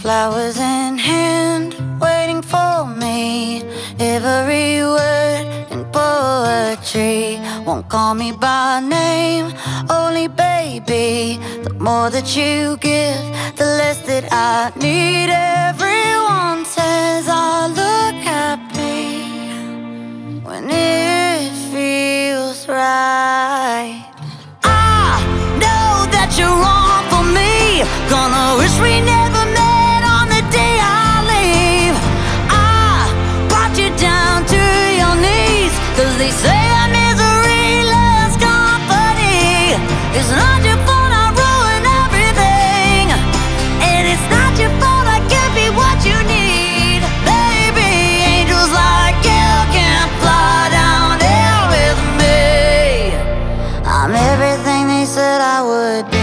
flowers in hand, waiting for me. Every word in poetry won't call me by name, only baby. The more that you give, the less that I need. Everyone says I look happy when it feels right. I know that you're wrong for me. Gonna wish we never met on the day I leave. I brought you down to your knees, 'cause they say a misery loves company. It's not your fault I ruin everything, and it's not your fault I can't be what you need. Baby, angels like you can't fly down here with me. I'm everything they said I would be.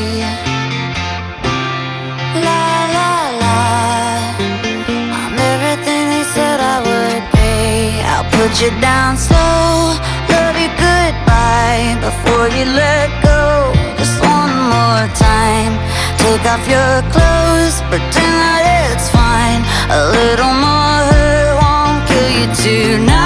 La la la, I'm everything they said I would be. I'll put you down slow, love you goodbye before you let go. Just one more time, take off your clothes, pretend that it's fine. A little more hurt won't kill you tonight.